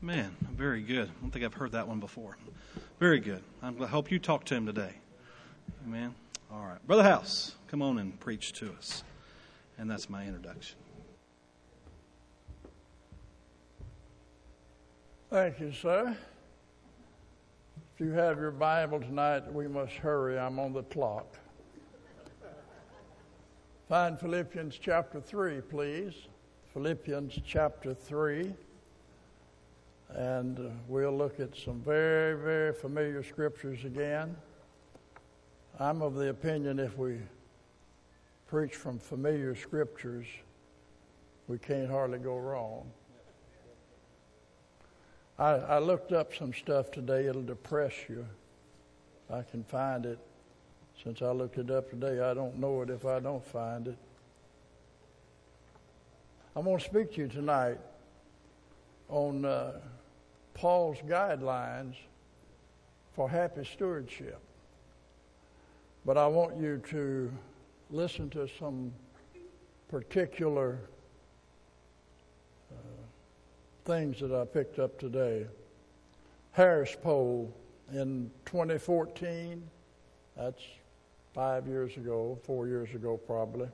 Man, very good. I don't think I've heard that one before. Very good. I hope you talk to him today. Amen. All right. Brother House, come on and preach to us. And that's my introduction. Thank you, sir. If you have your Bible tonight, we must hurry. I'm on the clock. Find Philippians chapter 3, please. Philippians chapter 3. And we'll look at some very, very familiar scriptures again. I'm of the opinion if we preach from familiar scriptures, we can't hardly go wrong. I looked up some stuff today. It'll depress you. I can find it. Since I looked it up today, I don't know it if I don't find it. I'm going to speak to you tonight on Paul's guidelines for happy stewardship. But I want you to listen to some particular things that I picked up today. Harris Poll in 2014, that's 4 years ago probably,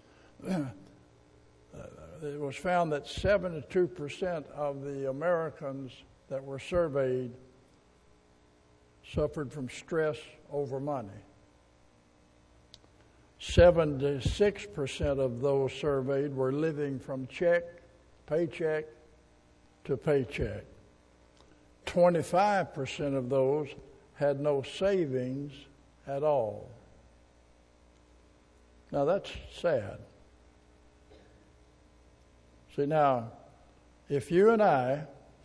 it was found that 72% of the Americans that were surveyed suffered from stress over money. 76% of those surveyed were living from paycheck to paycheck. 25% of those had no savings at all. Now that's sad. See, now, if you and I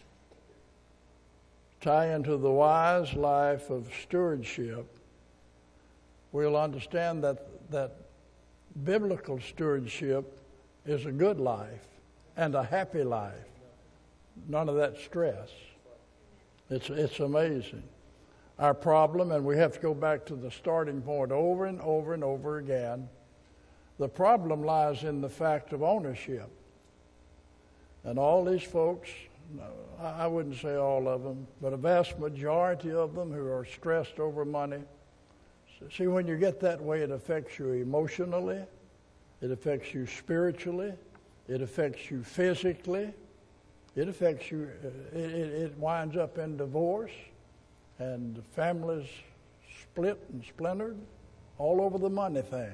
tie into the wise life of stewardship, we'll understand that biblical stewardship is a good life and a happy life. None of that stress. It's amazing. Our problem, and we have to go back to the starting point over and over and over again, the problem lies in the fact of ownership. And all these folks, I wouldn't say all of them, but a vast majority of them who are stressed over money. See, when you get that way, it affects you emotionally, it affects you spiritually, it affects you physically, it affects you, it winds up in divorce, and families split and splintered all over the money thing.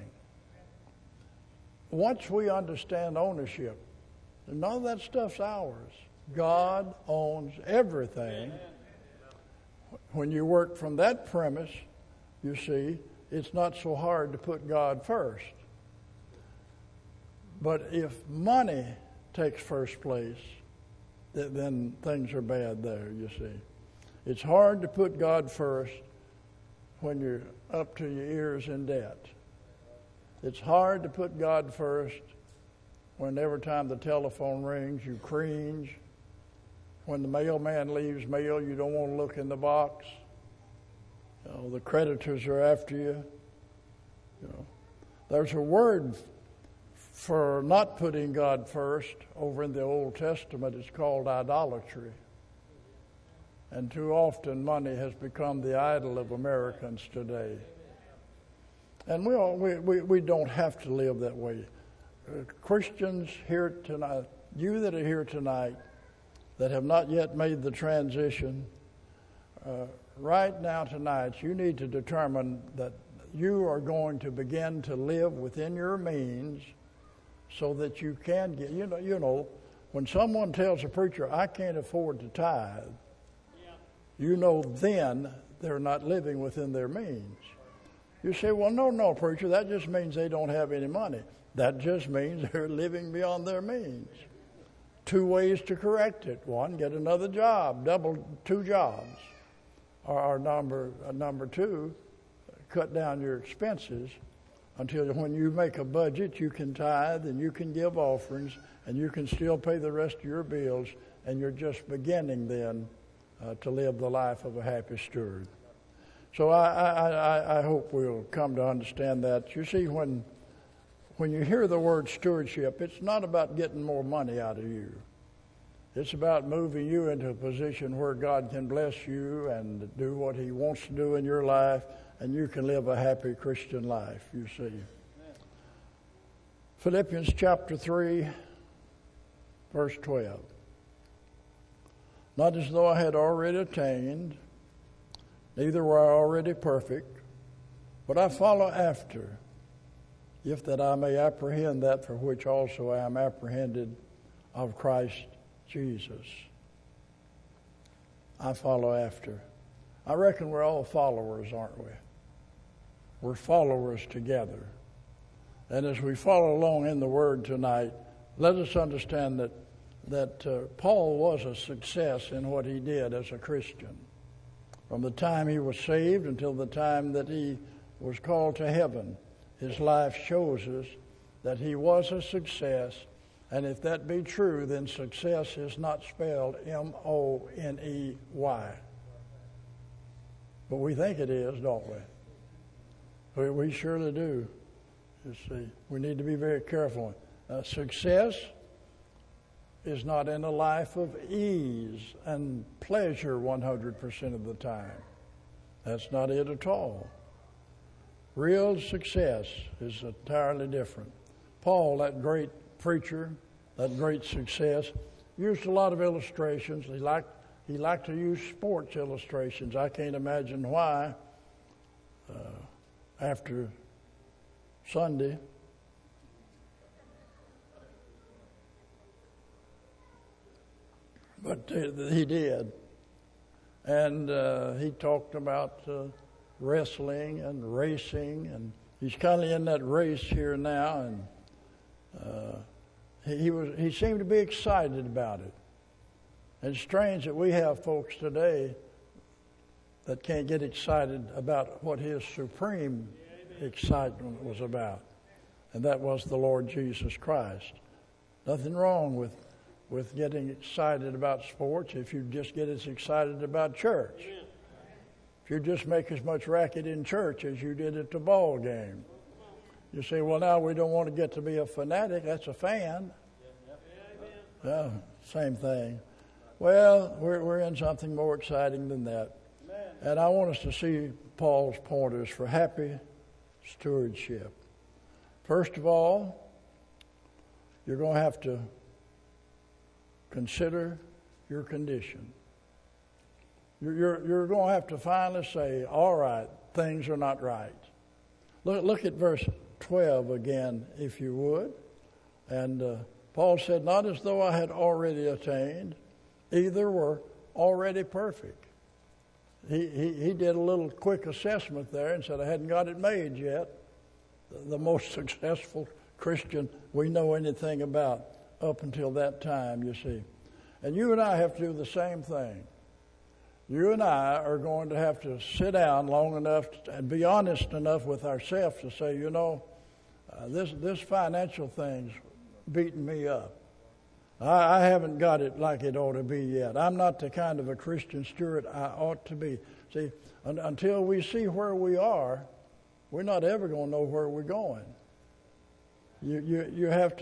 Once we understand ownership, none of that stuff's ours. God owns everything. When you work from that premise, you see, it's not so hard to put God first. But if money takes first place, then things are bad there, you see. It's hard to put God first when you're up to your ears in debt. It's hard to put God first when every time the telephone rings, you cringe. When the mailman leaves mail, you don't want to look in the box. You know, the creditors are after you. You know, there's a word for not putting God first over in the Old Testament. It's called idolatry. And too often money has become the idol of Americans today. And we don't have to live that way. Christians here tonight, you that are here tonight that have not yet made the transition, right now tonight you need to determine that you are going to begin to live within your means so that you can get, you know, when someone tells a preacher, I can't afford to tithe, you know then they're not living within their means. You say, well, no, preacher, that just means they don't have any money. That just means they're living beyond their means. 2 ways to correct it. 1, get another job, 2 jobs. Or number 2, cut down your expenses until when you make a budget, you can tithe and you can give offerings and you can still pay the rest of your bills, and you're just beginning then to live the life of a happy steward. So I hope we'll come to understand that. You see, when you hear the word stewardship, it's not about getting more money out of you. It's about moving you into a position where God can bless you and do what He wants to do in your life, and you can live a happy Christian life, you see. Amen. Philippians chapter 3, verse 12. Not as though I had already attained, neither were I already perfect, but I follow after, if that I may apprehend that for which also I am apprehended of Christ Jesus. I follow after. I reckon we're all followers, aren't we? We're followers together. And as we follow along in the Word tonight, let us understand that Paul was a success in what he did as a Christian. From the time he was saved until the time that he was called to heaven, his life shows us that he was a success. And if that be true, then success is not spelled Money. But we think it is, don't we? We surely do. You see, we need to be very careful. Success is not in a life of ease and pleasure 100% of the time. That's not it at all. Real success is entirely different. Paul, that great preacher, that great success, used a lot of illustrations. He liked to use sports illustrations. I can't imagine why after Sunday but he did. And he talked about wrestling and racing, and he's kind of in that race here now, and he seemed to be excited about it. And it's strange that we have folks today that can't get excited about what his supreme excitement was about, and that was the Lord Jesus Christ. Nothing wrong with getting excited about sports if you just get as excited about church. If you just make as much racket in church as you did at the ball game. You say, well, now we don't want to get to be a fanatic. That's a fan. Yeah, same thing. Well, we're in something more exciting than that. And I want us to see Paul's pointers for happy stewardship. First of all, you're going to have to consider your condition. You're going to have to finally say, all right, things are not right. Look at verse 12 again, if you would. And Paul said, not as though I had already attained, either were already perfect. He did a little quick assessment there and said, I hadn't got it made yet. The most successful Christian we know anything about up until that time, you see. And you and I have to do the same thing. You and I are going to have to sit down long enough and be honest enough with ourselves to say, this financial thing's beating me up. I haven't got it like it ought to be yet. I'm not the kind of a Christian steward I ought to be. See, until we see where we are, we're not ever going to know where we're going. You have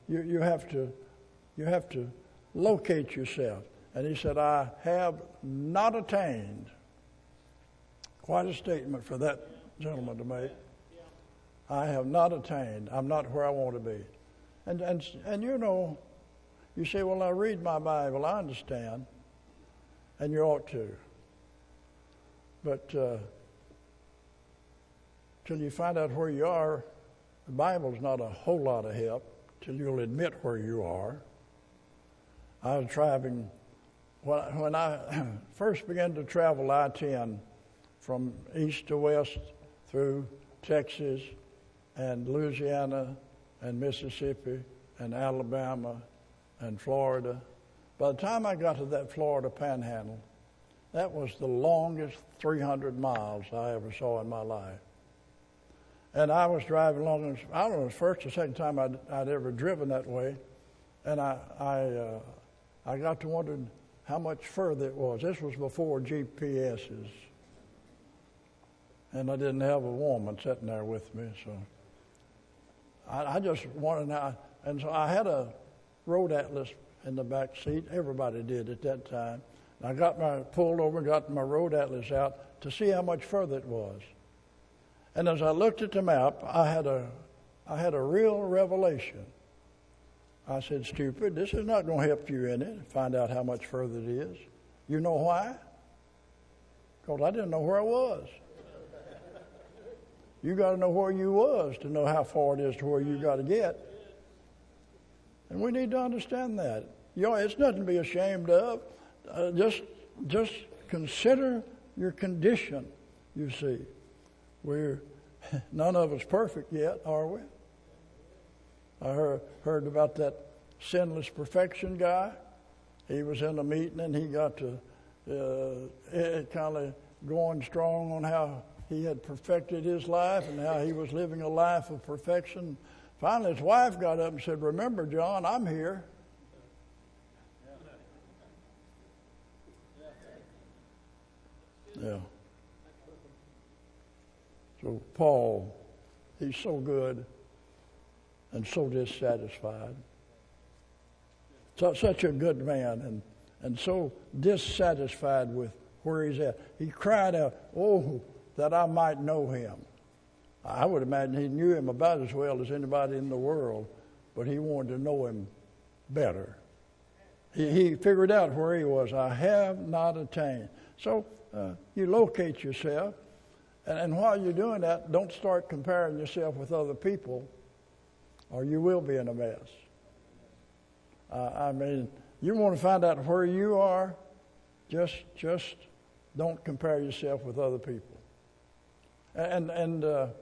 to locate yourself. And he said, I have not attained. Quite a statement for that gentleman to make. I have not attained. I'm not where I want to be. And you say, well, I read my Bible. I understand. And you ought to. But till you find out where you are, the Bible's not a whole lot of help till you'll admit where you are. I was driving, when I first began to travel I-10 from east to west through Texas and Louisiana and Mississippi and Alabama and Florida. By the time I got to that Florida panhandle, that was the longest 300 miles I ever saw in my life. And I was driving along, I don't know, it was the first or second time I'd ever driven that way. And I got to wondering how much further it was. This was before GPSs. And I didn't have a woman sitting there with me, so I just wanted to, and so I had a road atlas in the back seat. Everybody did at that time. And I pulled over, got my road atlas out to see how much further it was. And as I looked at the map, I had a real revelation. I said, "Stupid, this is not going to help you in it, find out how much further it is." You know why? Because I didn't know where I was. You got to know where you was to know how far it is to where you got to get. And we need to understand that. It's nothing to be ashamed of. Just consider your condition, you see. None of us perfect yet, are we? I heard about that sinless perfection guy. He was in a meeting and he got to kind of going strong on how he had perfected his life and how he was living a life of perfection. Finally, his wife got up and said, "Remember, John, I'm here." Yeah. So Paul, he's so good and so dissatisfied. Such a good man and so dissatisfied with where he's at. He cried out, "Oh, that I might know him." I would imagine he knew him about as well as anybody in the world, but he wanted to know him better. He figured out where he was. I have not attained. So you locate yourself, and while you're doing that, don't start comparing yourself with other people, or you will be in a mess. You want to find out where you are, just don't compare yourself with other people. And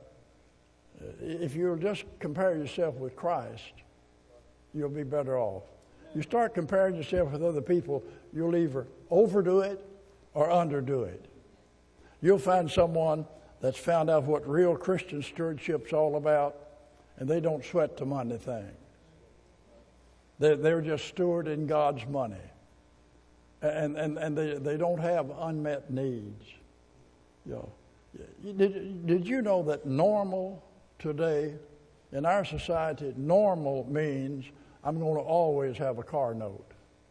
if you'll just compare yourself with Christ, you'll be better off. You start comparing yourself with other people, you'll either overdo it or underdo it. You'll find someone that's found out what real Christian stewardship's all about, and they don't sweat the money thing. They're just stewarding God's money. And they don't have unmet needs. Did you know that normal today, in our society, normal means I'm going to always have a car note.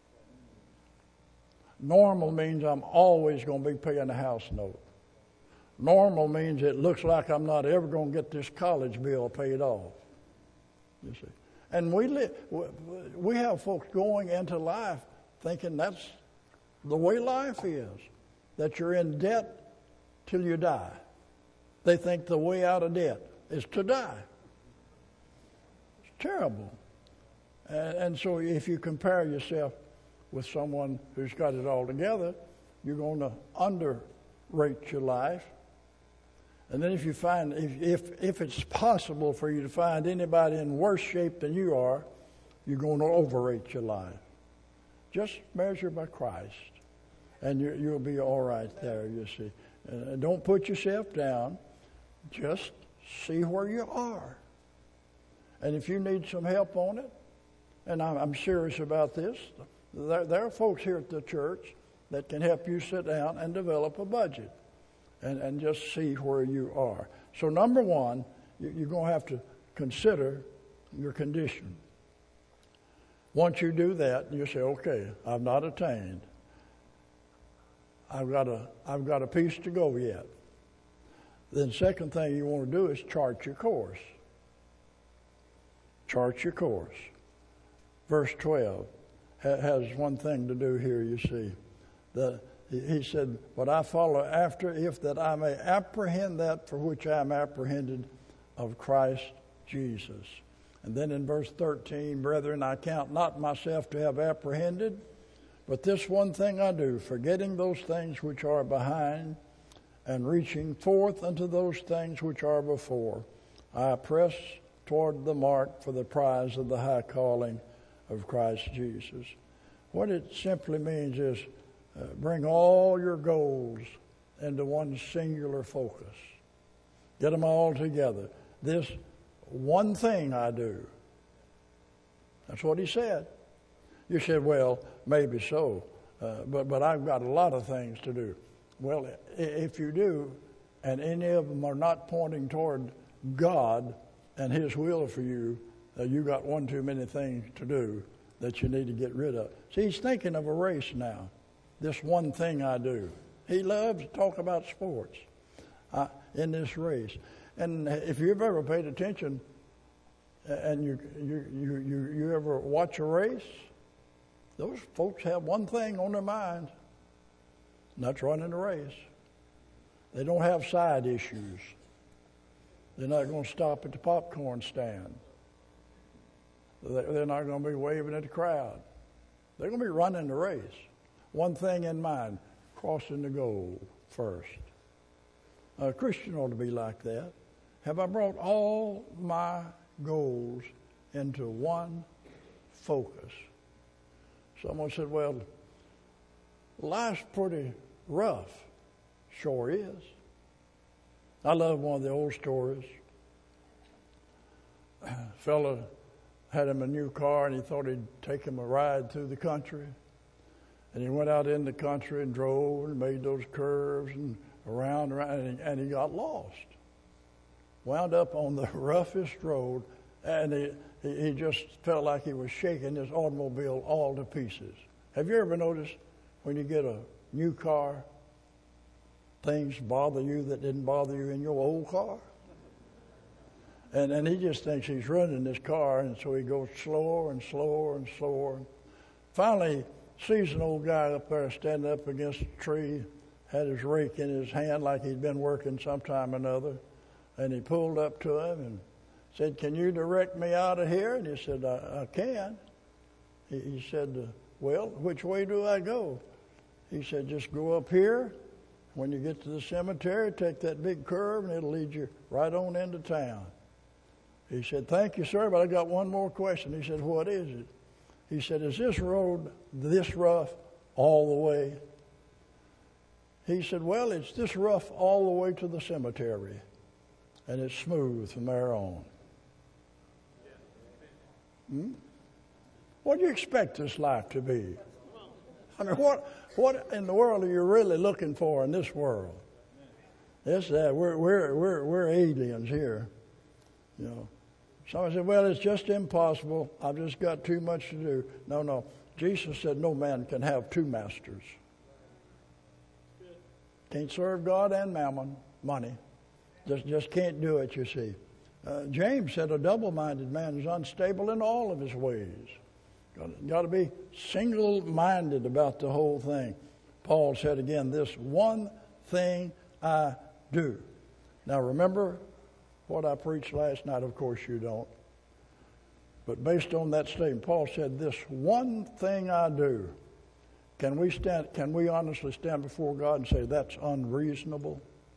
Normal means I'm always going to be paying a house note. Normal means it looks like I'm not ever going to get this college bill paid off. You see. And we have folks going into life thinking that's the way life is, that you're in debt till you die. They think the way out of debt is to die. It's terrible. And so if you compare yourself with someone who's got it all together, you're going to underrate your life. And then if you find, if it's possible for you to find anybody in worse shape than you are, you're going to overrate your life. Just measure by Christ, and you'll be all right there, you see. Don't put yourself down. Just see where you are. And if you need some help on it, and I'm serious about this, there are folks here at the church that can help you sit down and develop a budget and just see where you are. So number one, you're going to have to consider your condition. Once you do that, you say, okay, I've not attained. I've got a piece to go yet. Then second thing you want to do is chart your course. Chart your course. Verse 12 has one thing to do here, you see. He said, "But I follow after, if that I may apprehend that for which I am apprehended of Christ Jesus." And then in verse 13, "Brethren, I count not myself to have apprehended, but this one thing I do, forgetting those things which are behind, and reaching forth unto those things which are before, I press toward the mark for the prize of the high calling of Christ Jesus." What it simply means is bring all your goals into one singular focus. Get them all together. This one thing I do. That's what he said. You said, well, maybe so, but I've got a lot of things to do. Well, if you do, and any of them are not pointing toward God and His will for you, you got one too many things to do that you need to get rid of. See, he's thinking of a race now. This one thing I do. He loves to talk about sports in this race. And if you've ever paid attention and you ever watch a race, those folks have one thing on their mind, and that's running the race. They don't have side issues. They're not going to stop at the popcorn stand. They're not going to be waving at the crowd. They're going to be running the race. One thing in mind, crossing the goal first. A Christian ought to be like that. Have I brought all my goals into one focus? Someone said, well, life's pretty rough. Sure is. I love one of the old stories. A fellow had him a new car and he thought he'd take him a ride through the country. And he went out in the country and drove and made those curves and around, and he got lost. Wound up on the roughest road, and he just felt like he was shaking his automobile all to pieces. Have you ever noticed when you get a new car, things bother you that didn't bother you in your old car? And he just thinks he's running this car, and so he goes slower and slower and slower. Finally, sees an old guy up there standing up against a tree, had his rake in his hand like he'd been working sometime or another. And he pulled up to him and said, "Can you direct me out of here?" And he said, I can. He said, "Well, which way do I go?" He said, "Just go up here. When you get to the cemetery, take that big curve and it'll lead you right on into town." He said, "Thank you, sir, but I got one more question." He said, "What is it?" He said, "Is this road this rough all the way?" He said, "Well, it's this rough all the way to the cemetery, and it's smooth from there on." What do you expect this life to be? I mean, what in the world are you really looking for in this world? It's that we're aliens here, you know. Someone said, "Well, it's just impossible. I've just got too much to do." No. Jesus said no man can have two masters. Can't serve God and mammon, money. Just can't do it, you see. James said a double-minded man is unstable in all of his ways. Got to be single-minded about the whole thing. Paul said again, "This one thing I do." Now remember what I preached last night? Of course you don't. But based on that statement, Paul said, "This one thing I do." Can we honestly stand before God and say that's unreasonable?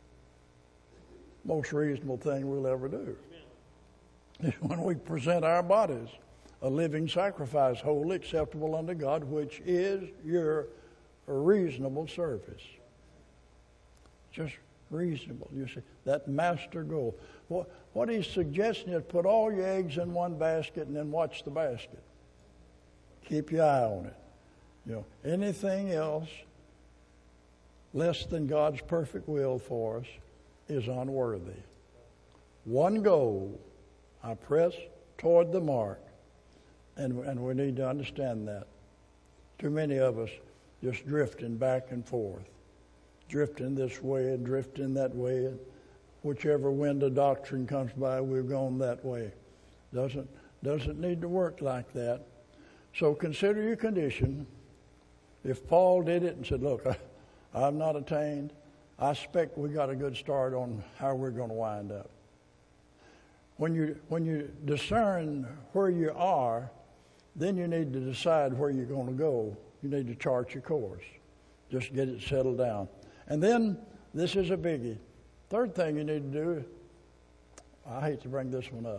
Most reasonable thing we'll ever do is when we present our bodies a living sacrifice, wholly acceptable unto God, which is your reasonable service. Just reasonable. You see, that master goal. What he's suggesting is put all your eggs in one basket and then watch the basket. Keep your eye on it. You know, anything else less than God's perfect will for us is unworthy. One goal, I press toward the mark, and we need to understand that. Too many of us just drifting back and forth, drifting this way and drifting that way, and whichever wind of doctrine comes by, we've gone that way. Doesn't need to work like that. So consider your condition. If Paul did it and said, "Look, I've not attained," I expect we got a good start on how we're going to wind up. When you discern where you are, then you need to decide where you're going to go. You need to chart your course. Just get it settled down. And then, this is a biggie. Third thing you need to do, I hate to bring this one up.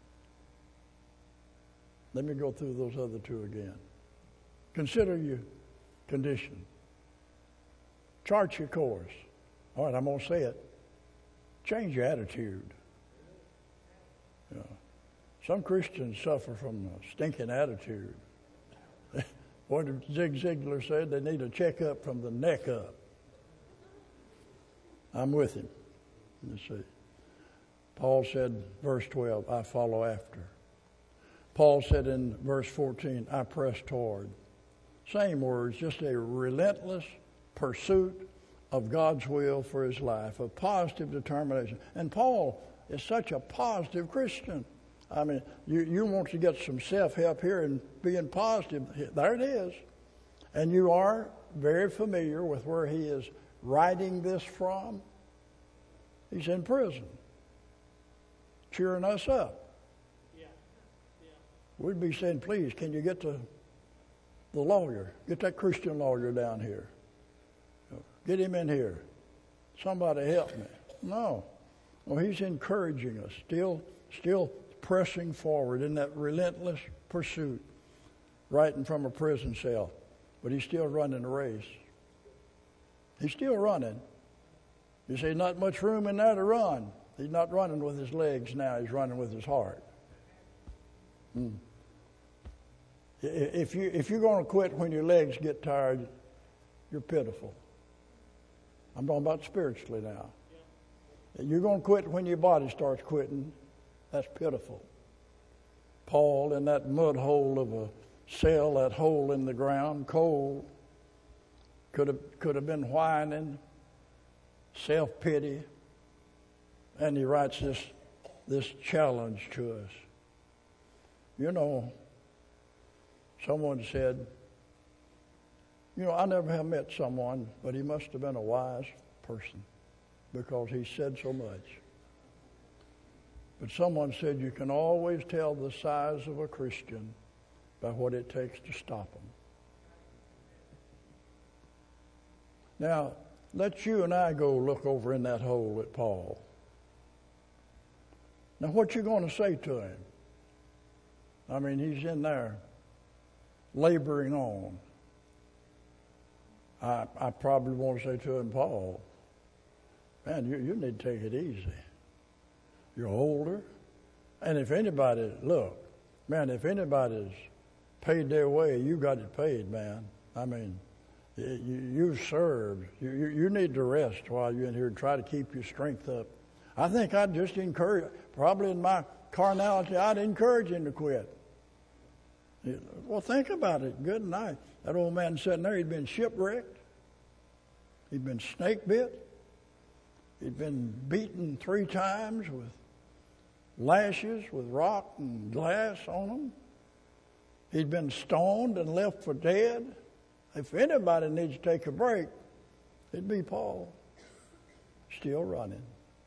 Let me go through those other two again. Consider your condition. Chart your course. All right, I'm going to say it. Change your attitude. You know, some Christians suffer from a stinking attitude. What did Zig Ziglar said? They need a checkup from the neck up. I'm with him. Let's see. Paul said, verse 12, "I follow after." Paul said in verse 14, I press toward. Same words, just a relentless pursuit of God's will for his life, a positive determination. And Paul is such a positive Christian. I mean, you want to get some self-help here and being positive. There it is. And you are very familiar with where he is writing this from. He's in prison, cheering us up. We'd be saying, please, can you get the lawyer, get that Christian lawyer down here. Get him in here. Somebody help me. No. Well, he's encouraging us, still pressing forward in that relentless pursuit, writing from a prison cell. But he's still running the race. He's still running. You see, not much room in there to run. He's not running with his legs now. He's running with his heart. If you're going to quit when your legs get tired, you're pitiful. I'm talking about spiritually now. You're going to quit when your body starts quitting. That's pitiful. Paul, in that mud hole of a cell, that hole in the ground, cold, could have been whining, self-pity, and he writes this challenge to us. You know, someone said, I never have met someone, but he must have been a wise person because he said so much. But someone said you can always tell the size of a Christian by what it takes to stop them. Now, let you and I go look over in that hole at Paul. Now, what you going to say to him? I mean, he's in there laboring on. I probably want to say to him, Paul, man, you need to take it easy. You're older. And if anybody's paid their way, you got it paid, man. I mean, you've served. You need to rest while you're in here and try to keep your strength up. I think I'd just encourage, probably in my carnality, I'd encourage him to quit. Well, think about it. Good night. That old man sitting there, he'd been shipwrecked. He'd been snake bit. He'd been beaten 3 times with lashes, with rock and glass on them. He'd been stoned and left for dead. If anybody needs to take a break, it'd be Paul. Still running.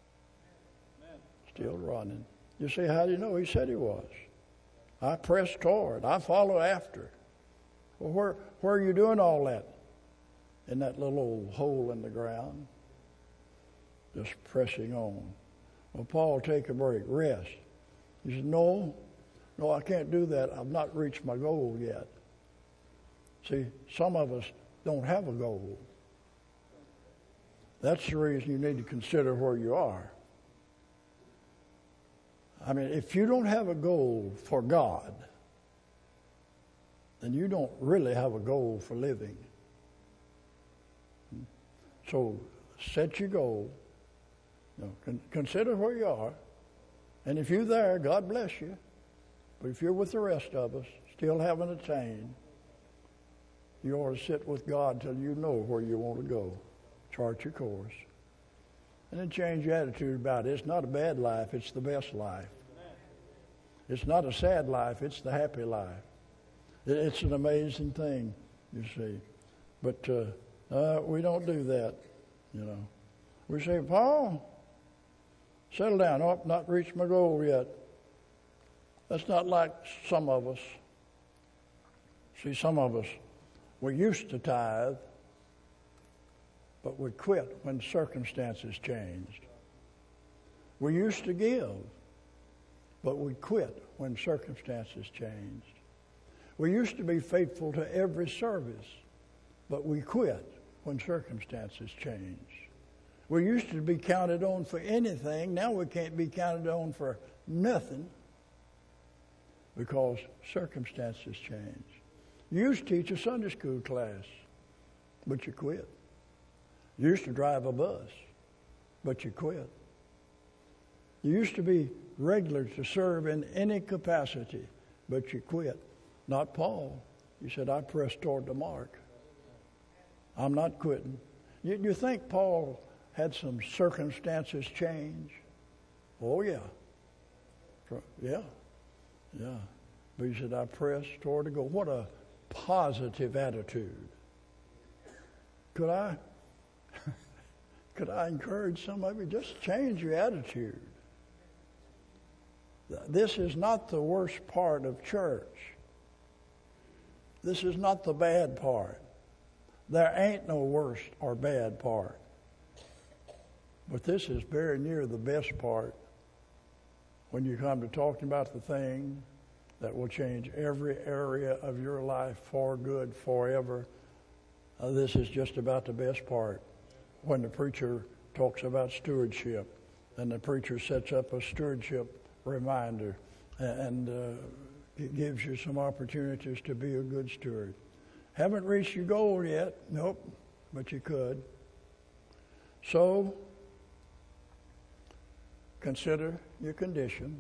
Still running. You see, how do you know? He said he was. I press toward. I follow after. Well, where are you doing all that? In that little old hole in the ground. Just pressing on. Well, Paul, take a break. Rest. He said, no, I can't do that. I've not reached my goal yet. See, some of us don't have a goal. That's the reason you need to consider where you are. I mean, if you don't have a goal for God, then you don't really have a goal for living. So set your goal. Consider where you are. And if you're there, God bless you. But if you're with the rest of us, still haven't attained, you ought to sit with God till you know where you want to go. Chart your course. And then change your attitude about it. It's not a bad life, it's the best life. It's not a sad life, it's the happy life. It's an amazing thing, you see. But we don't do that, We say, Paul, settle down. Oh, not reached my goal yet. That's not like some of us. See, some of us, we used to tithe, but we quit when circumstances changed. We used to give, but we quit when circumstances changed. We used to be faithful to every service, but we quit when circumstances changed. We used to be counted on for anything. Now we can't be counted on for nothing because circumstances change. You used to teach a Sunday school class, but you quit. You used to drive a bus, but you quit. You used to be regular to serve in any capacity, but you quit. Not Paul. He said, I press toward the mark. I'm not quitting. You think Paul had some circumstances change? Oh, yeah. Yeah. But he said, I press toward the goal. What a positive attitude. Could I encourage some of you? Just change your attitude. This is not the worst part of church. This is not the bad part. There ain't no worst or bad part. But this is very near the best part when you come to talking about the thing that will change every area of your life for good forever. This is just about the best part. When the preacher talks about stewardship, and the preacher sets up a stewardship reminder and it gives you some opportunities to be a good steward. Haven't reached your goal yet? Nope, but you could. So, consider your condition,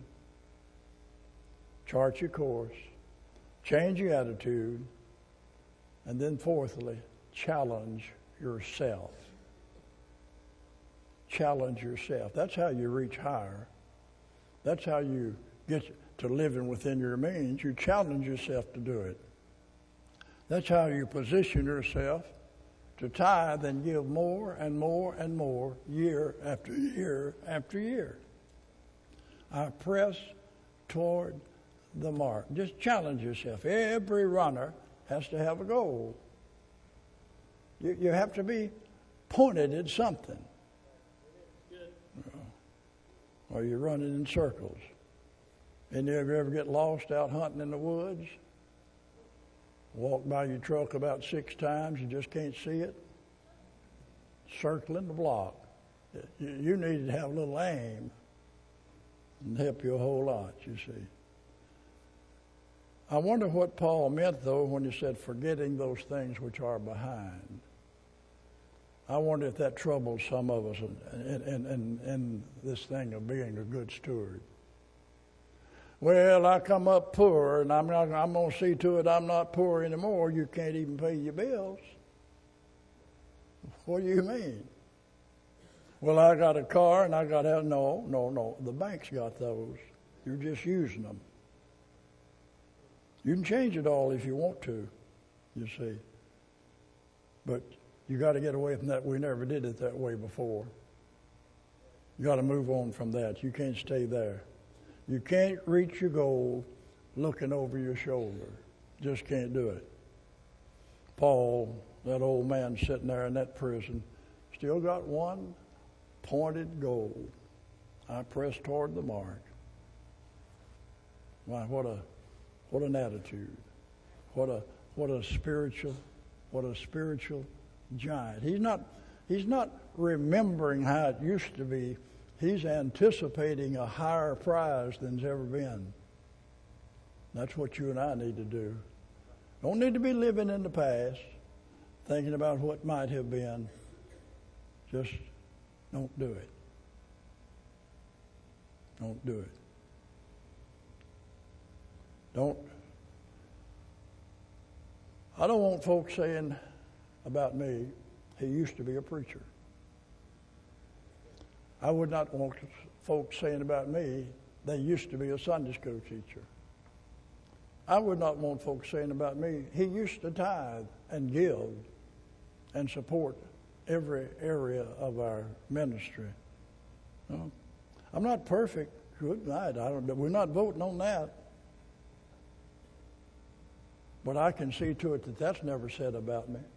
chart your course, change your attitude, and then fourthly, challenge yourself. Challenge yourself. That's how you reach higher. That's how you get to living within your means. You challenge yourself to do it. That's how you position yourself to tithe and give more and more and more year after year after year. I press toward the mark. Just challenge yourself. Every runner has to have a goal. You have to be pointed at something. Or you're running in circles. Any of you ever get lost out hunting in the woods? Walk by your truck about 6 times, you just can't see it. Circling the block. You need to have a little aim and help you a whole lot, you see. I wonder what Paul meant, though, when he said, forgetting those things which are behind. I wonder if that troubles some of us in this thing of being a good steward. Well, I come up poor, and I'm going to see to it I'm not poor anymore. You can't even pay your bills. What do you mean? Well, I got a car, and I got to have... No. The bank's got those. You're just using them. You can change it all if you want to, you see. But you got to get away from that. We never did it that way before. You got to move on from that. You can't stay there. You can't reach your goal looking over your shoulder. Just can't do it. Paul, that old man sitting there in that prison, still got one pointed goal. I press toward the mark. My, what an attitude. What a spiritual giant. He's not remembering how it used to be. He's anticipating a higher prize than's ever been. That's what you and I need to do. Don't need to be living in the past, thinking about what might have been. Just don't do it. Don't do it. I don't want folks saying about me, he used to be a preacher. I would not want folks saying about me, they used to be a Sunday school teacher. I would not want folks saying about me, he used to tithe and give and support every area of our ministry. No. I'm not perfect. Good night. We're not voting on that. But I can see to it that that's never said about me.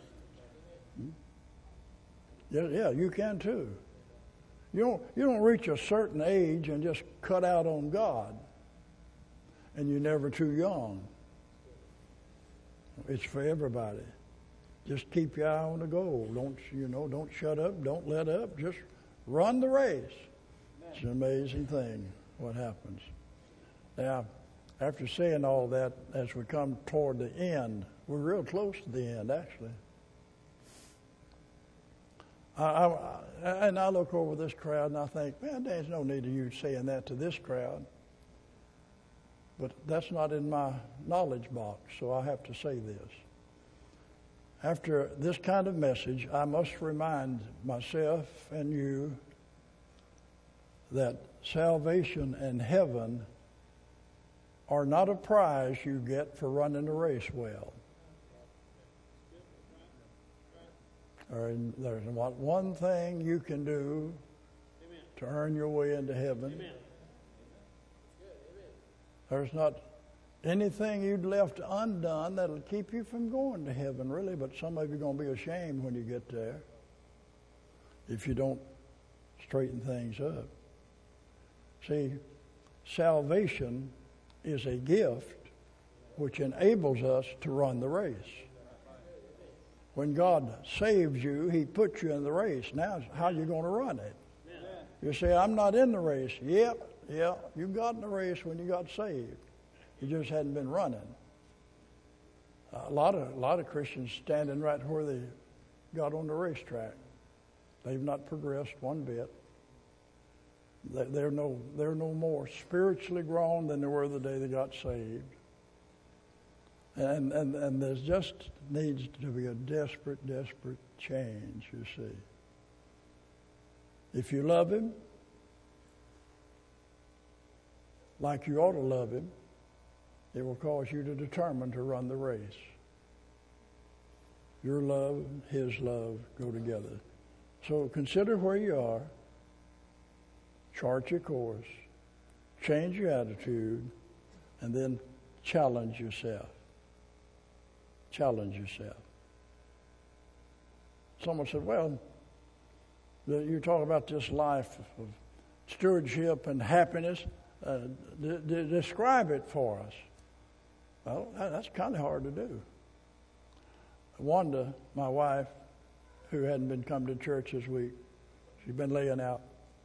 Yeah, you can too. You don't reach a certain age and just cut out on God. And you're never too young. It's for everybody. Just keep your eye on the goal. Don't shut up, don't let up. Just run the race. It's an amazing thing what happens. Now, after saying all that, as we come toward the end, we're real close to the end, actually. And I look over this crowd and I think, man, there's no need of you saying that to this crowd. But that's not in my knowledge box, so I have to say this. After this kind of message, I must remind myself and you that salvation and heaven are not a prize you get for running the race well. There's not one thing you can do to earn your way into heaven. There's not anything you'd left undone that'll keep you from going to heaven, really, but some of you are going to be ashamed when you get there if you don't straighten things up. See, salvation is a gift which enables us to run the race. When God saves you, He puts you in the race. Now, how are you going to run it? You say, I'm not in the race. Yep, you got in the race when you got saved. You just hadn't been running. A lot of Christians standing right where they got on the racetrack. They've not progressed one bit. They're no more spiritually grown than they were the day they got saved. And there just needs to be a desperate change, you see. If you love Him like you ought to love Him, it will cause you to determine to run the race. Your love and His love go together. So consider where you are, chart your course, change your attitude, and then challenge yourself. Challenge yourself. Someone said, well, you talk about this life of stewardship and happiness. Describe it for us. Well, that's kind of hard to do. Wanda, my wife, who hadn't been come to church this week, she's been laying out.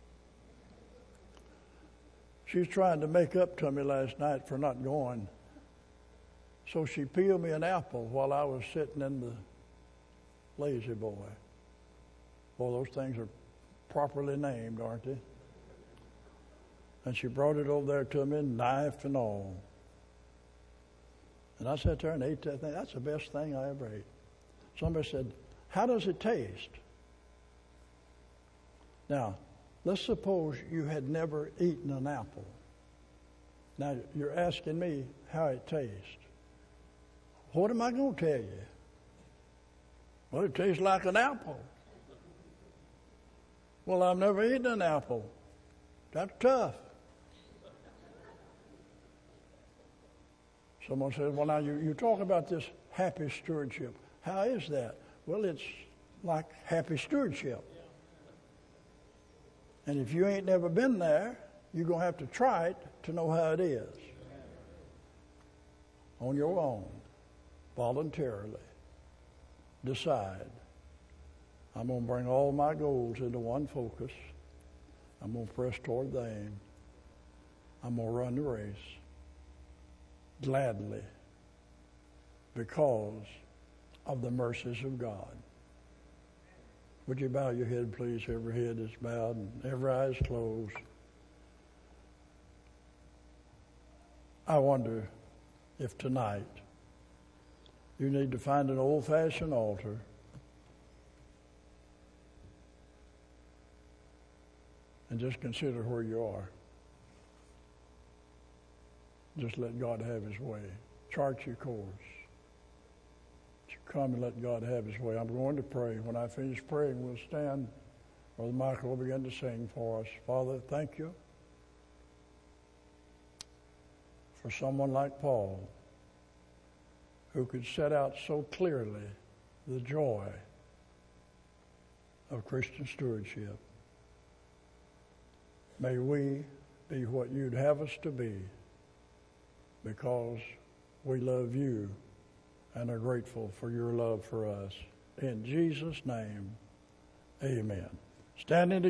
She was trying to make up to me last night for not going. So she peeled me an apple while I was sitting in the lazy boy. Boy, those things are properly named, aren't they? And she brought it over there to me, knife and all. And I sat there and ate that thing. That's the best thing I ever ate. Somebody said, how does it taste? Now, let's suppose you had never eaten an apple. Now, you're asking me how it tastes. What am I going to tell you? Well, it tastes like an apple. Well, I've never eaten an apple. That's tough. Someone says, well, now you talk about this happy stewardship. How is that? Well, it's like happy stewardship. And if you ain't never been there, you're going to have to try it to know how it is. On your own, voluntarily, decide, I'm going to bring all my goals into one focus. I'm going to press toward the aim. I'm going to run the race gladly because of the mercies of God. Would you bow your head, please? Every head is bowed and every eye is closed. I wonder if tonight you need to find an old-fashioned altar and just consider where you are. Just let God have His way. Chart your course. Come and let God have His way. I'm going to pray. When I finish praying, we'll stand. Brother Michael will begin to sing for us. Father, thank you for someone like Paul who could set out so clearly the joy of Christian stewardship. May we be what you'd have us to be because we love you and are grateful for your love for us. In Jesus' name, amen. Standing together.